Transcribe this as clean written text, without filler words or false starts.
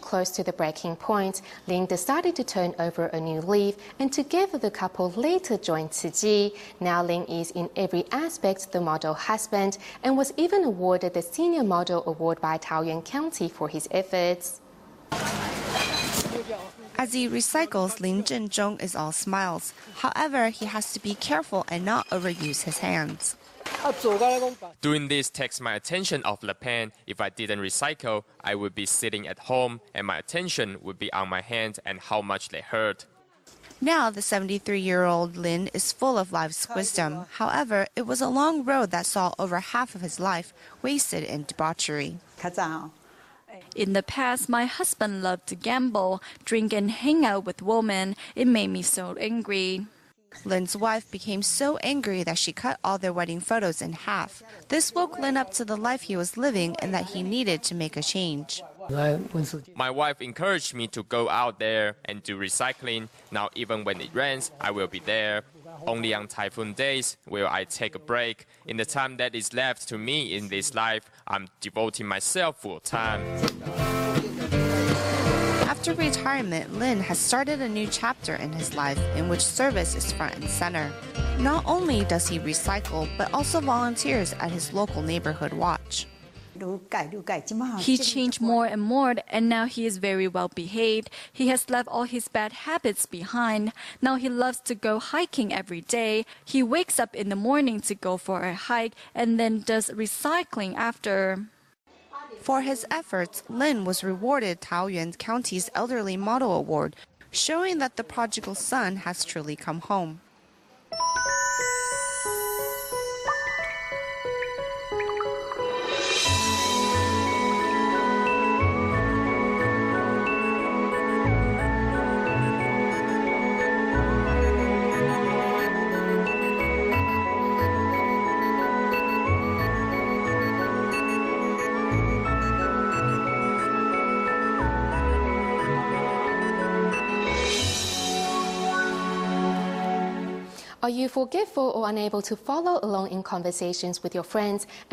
close to the breaking point, Lin decided to turn over a new leaf, and together the couple later joined Tzu Chi. Now Lin is in every aspect the model husband and was even awarded the Senior Model Award by Taoyuan County for his efforts. As he recycles, Lin Zhenzhong is all smiles. However, he has to be careful and not overuse his hands. Doing this takes my attention off the pen. If I didn't recycle, I would be sitting at home and my attention would be on my hands and how much they hurt. Now, the 73-year-old Lin is full of life's wisdom. However, it was a long road that saw over half of his life wasted in debauchery. In the past, my husband loved to gamble, drink and hang out with women. It made me so angry. Lin's wife became so angry that she cut all their wedding photos in half. This woke Lin up to the life he was living and that he needed to make a change. My wife encouraged me to go out there and do recycling. Now even when it rains, I will be there. Only on typhoon days will I take a break. In the time that is left to me in this life, I'm devoting myself full time. After retirement, Lin has started a new chapter in his life in which service is front and center. Not only does he recycle, but also volunteers at his local neighborhood watch. He changed more and more, and now he is very well behaved. He has left all his bad habits behind. Now he loves to go hiking every day. He wakes up in the morning to go for a hike and then does recycling after. For his efforts, Lin was rewarded Taoyuan County's Elderly Model Award, showing that the prodigal son has truly come home. Are you forgetful or unable to follow along in conversations with your friends?